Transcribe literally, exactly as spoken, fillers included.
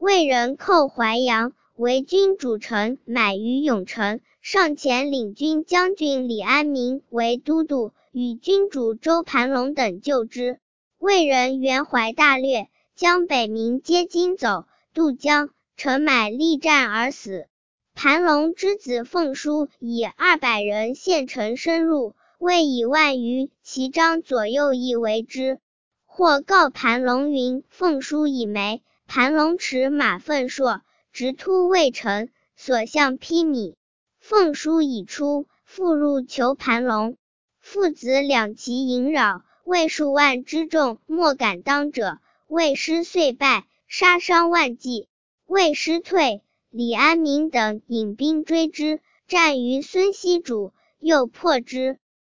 魏人寇淮阳，为君主城买于永城，上前领军将军李安民为都督，与君主周盘龙等救之。魏人袁怀大略，将北民皆惊走，渡江，陈买力战而死。盘龙之子奉叔以二百人献城深入，魏以万余骑张左右翼为之。或告盘龙云：奉叔已没。盘龙持马奋硕，直突魏城，所向披靡。奉叔已出，复入求盘龙。父子两骑萦扰，魏数万之众莫敢当者，魏师遂败，杀伤万计。魏师退，李安民等引兵追之，战于孙溪渚，又破之。